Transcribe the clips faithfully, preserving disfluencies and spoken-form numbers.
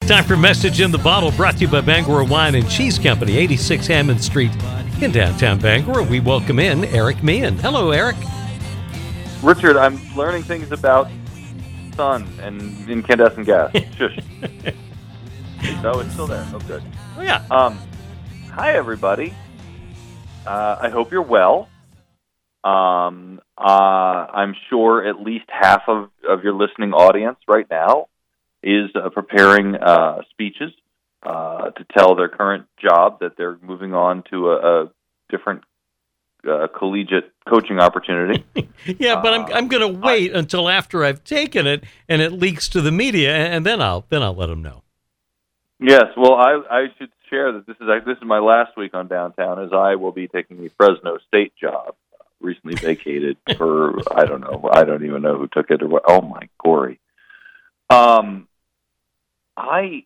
Time for Message in the Bottle, brought to you by Bangor Wine and Cheese Company, eighty-six Hammond Street in downtown Bangor. We welcome in Eric Meehan. Hello, Eric. Richard, I'm learning things about sun and incandescent gas. Shush. No, it's still there. Oh, good. Oh, yeah. Um, hi, everybody. Uh, I hope you're well. Um, uh, I'm sure at least half of, of your listening audience right now is uh, preparing uh, speeches uh, to tell their current job that they're moving on to a, a different uh, collegiate coaching opportunity. yeah, but I'm I'm going to wait I, until after I've taken it and it leaks to the media, and then I'll then I'll let them know. Yes, well, I I should share that this is this is my last week on downtown, as I will be taking the Fresno State job, recently vacated for I don't know I don't even know who took it or what. Oh my gory. Um, I.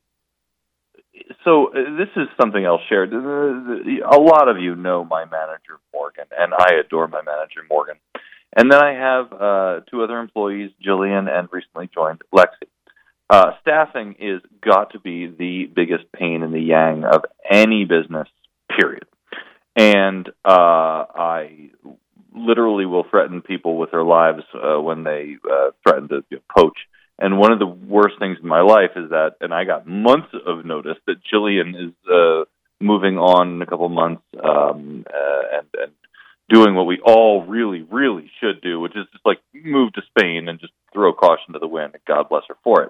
So uh, this is something else shared. A lot of you know my manager, Morgan, and I adore my manager, Morgan. And then I have uh, two other employees, Jillian and recently joined Lexi. Uh, staffing is got to be the biggest pain in the yang of any business, period. And uh, I literally will threaten people with their lives uh, when they uh, threaten to you know, poach. And one of the worst things in my life is that, and I got months of notice that Jillian is uh, moving on in a couple of months um, uh, and, and doing what we all really, really should do, which is just like move to Spain and just throw caution to the wind. And God bless her for it.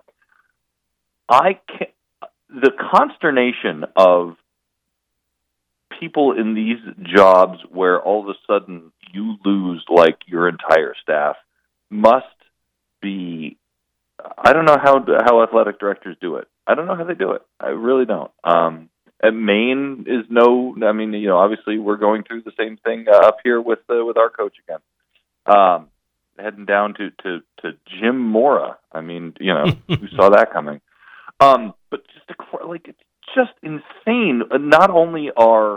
I can't, the consternation of people in these jobs where all of a sudden you lose like your entire staff must be. I don't know how how athletic directors do it. I don't know how they do it. I really don't. Um, and Maine is no. I mean, you know, obviously we're going through the same thing uh, up here with uh, with our coach again. Um, heading down to, to, to Jim Mora. I mean, you know, who saw that coming? Um, but just to, like it's just insane. Not only are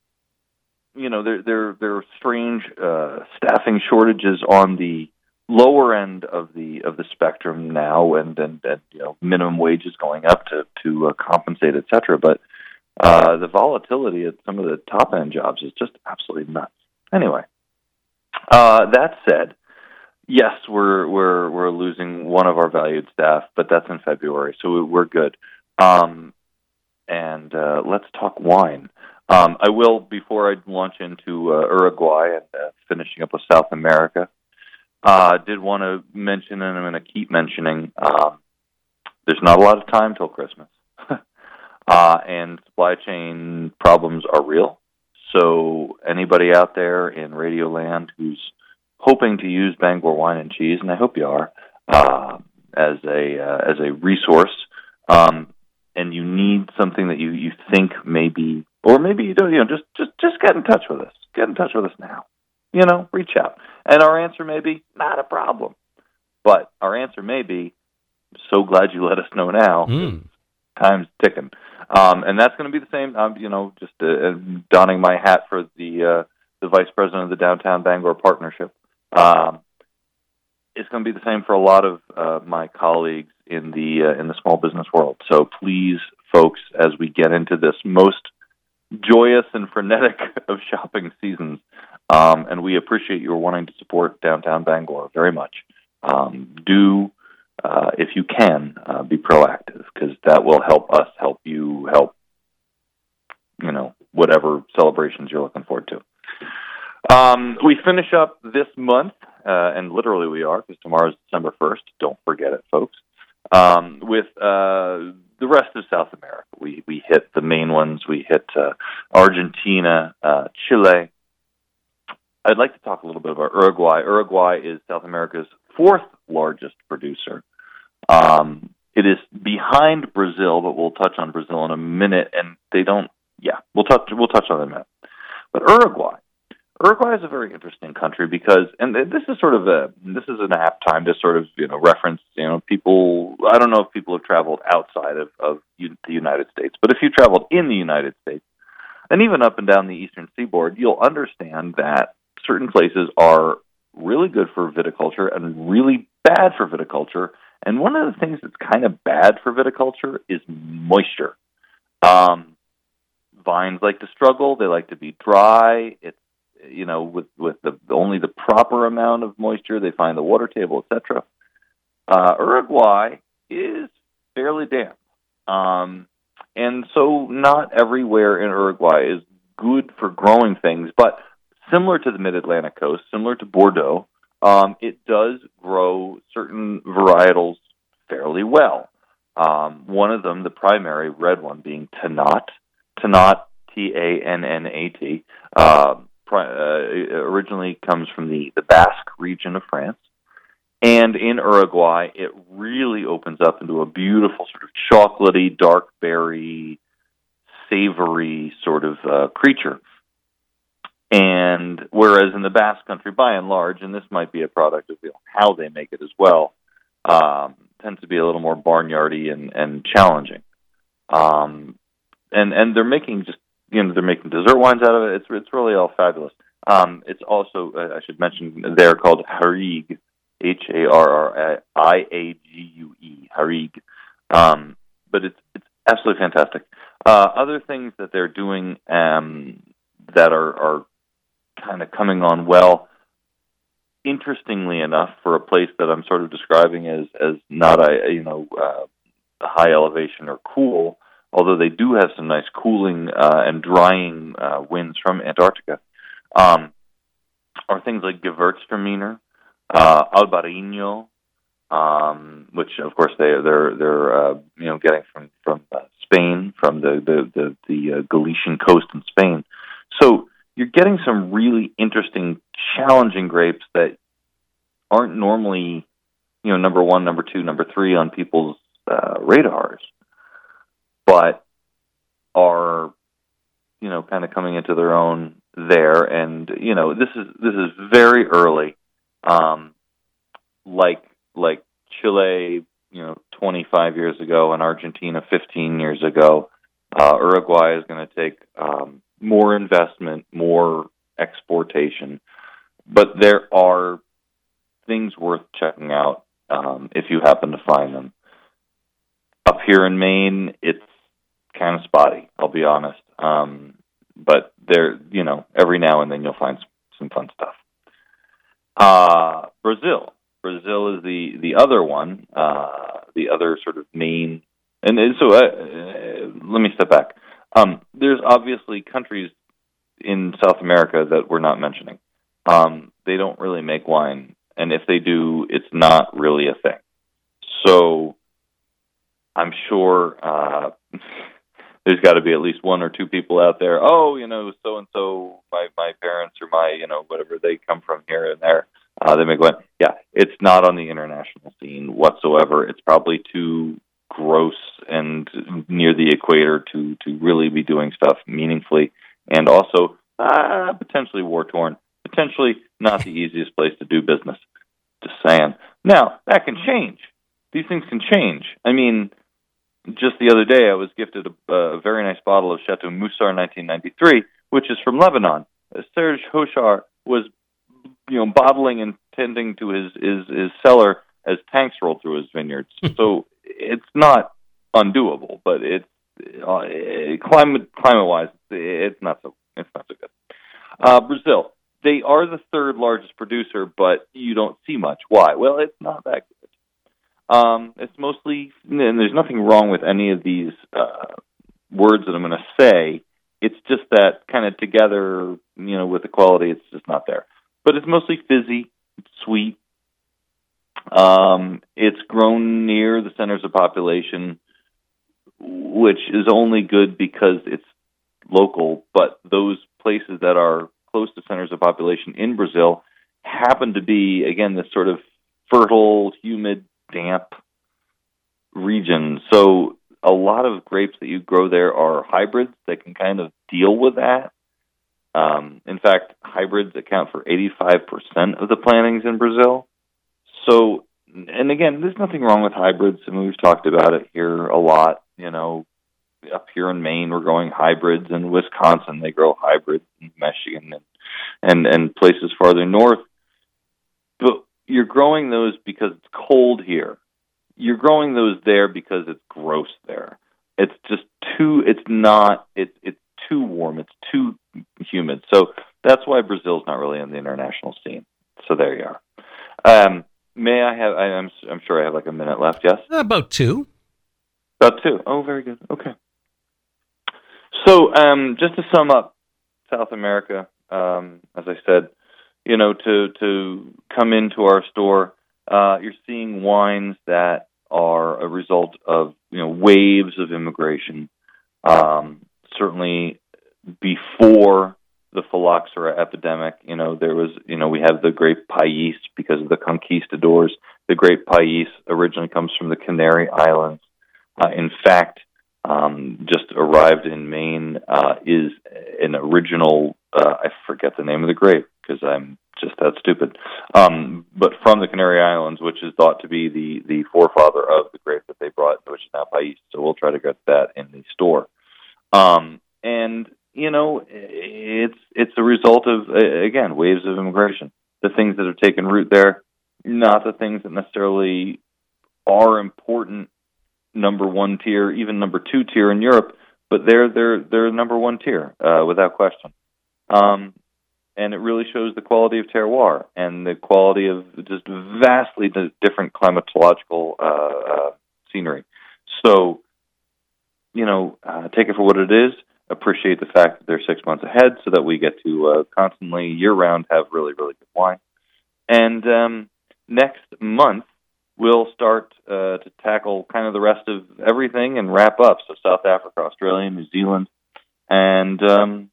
you know there there there are strange uh, staffing shortages on the lower end of the of the spectrum now, and and, and you know minimum wages going up to to uh, compensate, et cetera. But uh, the volatility at some of the top end jobs is just absolutely nuts. Anyway, uh, that said, yes, we're we're we're losing one of our valued staff, but that's in February, so we're good. Um, and uh, let's talk wine. Um, I will before I launch into uh, Uruguay and uh, finishing up with South America. I uh, did want to mention, and I'm going to keep mentioning, um, there's not a lot of time till Christmas. uh, and supply chain problems are real. So anybody out there in Radio Land who's hoping to use Bangor Wine and Cheese, and I hope you are, uh, as a uh, as a resource, um, and you need something that you, you think maybe, or maybe you don't, you know, just, just, just get in touch with us. Get in touch with us now. You know, reach out. And our answer may be, not a problem. But our answer may be, so glad you let us know now. Mm. Time's ticking. Um, and that's going to be the same, um, you know, just uh, donning my hat for the uh, the vice president of the Downtown Bangor Partnership. Um, it's going to be the same for a lot of uh, my colleagues in the uh, in the small business world. So please, folks, as we get into this most joyous and frenetic of shopping seasons, Um, and we appreciate your wanting to support Downtown Bangor very much. Um, do, uh, if you can, uh, be proactive, because that will help us help you help, you know, whatever celebrations you're looking forward to. Um, we finish up this month, uh, and literally we are, because tomorrow is December first. Don't forget it, folks. Um, with uh, the rest of South America. We, we hit the main ones. We hit uh, Argentina, uh, Chile. I'd like to talk a little bit about Uruguay. Uruguay is South America's fourth largest producer. Um, it is behind Brazil, but we'll touch on Brazil in a minute. And they don't, yeah, we'll touch we'll touch on it in a minute. But Uruguay, Uruguay is a very interesting country because, and this is sort of a this is an apt time to sort of you know reference you know people. I don't know if people have traveled outside of of the United States, but if you traveled in the United States, and even up and down the eastern seaboard, you'll understand that certain places are really good for viticulture and really bad for viticulture, And one of the things that's kind of bad for viticulture is moisture. Um, vines like to struggle. They like to be dry. It's, you know, with, with the only the proper amount of moisture, they find the water table, et cetera. Uh, Uruguay is fairly damp. Um, and so not everywhere in Uruguay is good for growing things, but similar to the Mid-Atlantic coast, similar to Bordeaux, um, it does grow certain varietals fairly well. Um, one of them, the primary red one, being Tannat. Tannat, T A N N A T, uh, pri- uh, originally comes from the, the Basque region of France. And in Uruguay, it really opens up into a beautiful sort of chocolatey, dark berry, savory sort of uh, creature. And whereas in the Basque Country, by and large, and this might be a product of you know, how they make it as well, um, tends to be a little more barnyardy and, and challenging. Um, and and they're making just you know they're making dessert wines out of it. It's it's really all fabulous. Um, it's also uh, I should mention they're called Harig, H A R R I A G U E, Harig. Um, but it's it's absolutely fantastic. Uh, other things that they're doing um, that are are kind of coming on well. Interestingly enough, for a place that I'm sort of describing as as not a you know uh, high elevation or cool, although they do have some nice cooling uh, and drying uh, winds from Antarctica, um, are things like Gewürztraminer, uh, Albarino, um, which of course they they're they're uh, you know getting from from uh, Spain, from the the the, the uh, Galician coast in Spain. So you're getting some really interesting, challenging grapes that aren't normally, you know, number one, number two, number three on people's uh, radars, but are, you know, kind of coming into their own there. And you know, this is this is very early, um, like like Chile, you know, twenty-five years ago, and Argentina fifteen years ago. Uh, Uruguay is going to take um, more investment, more exportation, but there are things worth checking out um, if you happen to find them. Up here in Maine, it's kind of spotty, I'll be honest. Um, but there, you know, every now and then you'll find some, some fun stuff. Uh, Brazil. Brazil is the, the other one, uh, the other sort of main. And, and so uh, uh, let me step back. Um, there's obviously countries in South America that we're not mentioning. Um, they don't really make wine, and if they do, it's not really a thing. So I'm sure uh, there's got to be at least one or two people out there, oh, you know, so-and-so, my, my parents or my, you know, whatever, they come from here and there. Uh, they make wine. Yeah, it's not on the international scene whatsoever. It's probably too gross and near the equator to, to really be doing stuff meaningfully, and also uh, potentially war-torn, potentially not the easiest place to do business. Just saying. Now, that can change. These things can change. I mean, just the other day I was gifted a, a very nice bottle of Chateau Moussard nineteen ninety-three, which is from Lebanon. Uh, Serge Hochar was, you know, bottling and tending to his, his, his cellar as tanks rolled through his vineyards. So it's not undoable, but it's uh, climate climate wise, it's not so it's not so good. Uh, Brazil, they are the third largest producer, but you don't see much. Why? Well, it's not that good. Um, it's mostly, and there's nothing wrong with any of these uh, words that I'm going to say. It's just that kind of together, you know, with the quality, it's just not there. But it's mostly fizzy, it's sweet. Um, it's grown near the centers of population, which is only good because it's local, but those places that are close to centers of population in Brazil happen to be, again, this sort of fertile, humid, damp region. So a lot of grapes that you grow there are hybrids that can kind of deal with that. Um, in fact, hybrids account for eighty-five percent of the plantings in Brazil. So, and again, there's nothing wrong with hybrids. I mean, we've talked about it here a lot. You know, up here in Maine, we're growing hybrids. In Wisconsin, they grow hybrids. In Michigan and, and, and places farther north. But you're growing those because it's cold here. you're growing those there because it's gross there. It's just too. It's not. It's it's too warm. It's too humid. So that's why Brazil's not really in the international scene. So there you are. Um, may I have? I, I'm I'm sure I have like a minute left. Yes. About two. About two. Oh, very good. Okay. So um, just to sum up, South America, um, as I said, you know, to to come into our store, uh, you're seeing wines that are a result of, you know, waves of immigration. Um, certainly before the phylloxera epidemic, you know, there was, you know, we have the Grape Pais because of the conquistadors. The Grape Pais originally comes from the Canary Islands. Uh, in fact, um, just arrived in Maine uh, is an original, uh, I forget the name of the grape because I'm just that stupid, um, but from the Canary Islands, which is thought to be the, the forefather of the grape that they brought, which is now Pais. So we'll try to get that in the store. Um, and, you know, it's it's a result of, again, waves of immigration. The things that have taken root there, not the things that necessarily are important number one tier, even number two tier in Europe, but they're they're they're number one tier uh, without question. Um, and it really shows the quality of terroir and the quality of just vastly different climatological uh, uh, scenery. So, you know, uh, take it for what it is. Appreciate the fact that they're six months ahead so that we get to uh, constantly, year-round, have really, really good wine. And um, next month, we'll start uh, to tackle kind of the rest of everything and wrap up. So South Africa, Australia, New Zealand, and um,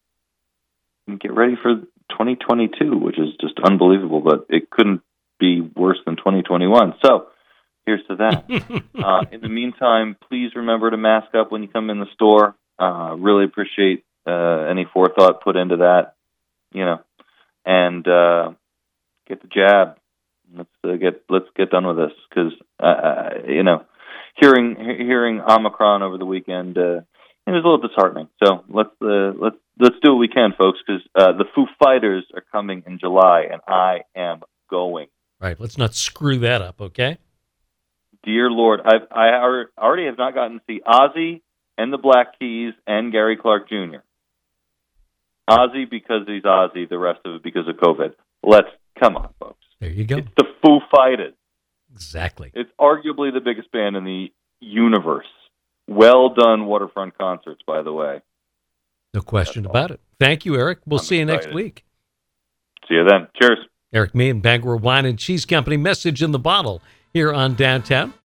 get ready for twenty twenty-two, which is just unbelievable, but it couldn't be worse than twenty twenty-one. So here's to that. uh, in the meantime, please remember to mask up when you come in the store. Uh, really appreciate uh, any forethought put into that, you know, and uh, get the jab. Let's uh, get let's get done with this because uh, you know, hearing hearing Omicron over the weekend, uh, it was a little disheartening. So let's uh, let's let's do what we can, folks, because uh, the Foo Fighters are coming in July, and I am going. Right. Let's not screw that up, okay? Dear Lord, I've I already have not gotten to see Ozzy and the Black Keys and Gary Clark Junior Ozzy because he's Ozzy, the rest of it because of COVID. Let's come on, folks. There you go. It's the Foo Fighters. Exactly. It's arguably the biggest band in the universe. Well done, waterfront concerts, by the way. No question about it. Thank you, Eric. We'll I'm see you excited. next week. See you then. Cheers. Eric Meehan, Bangor Wine and Cheese Company. Message in the bottle here on Downtown.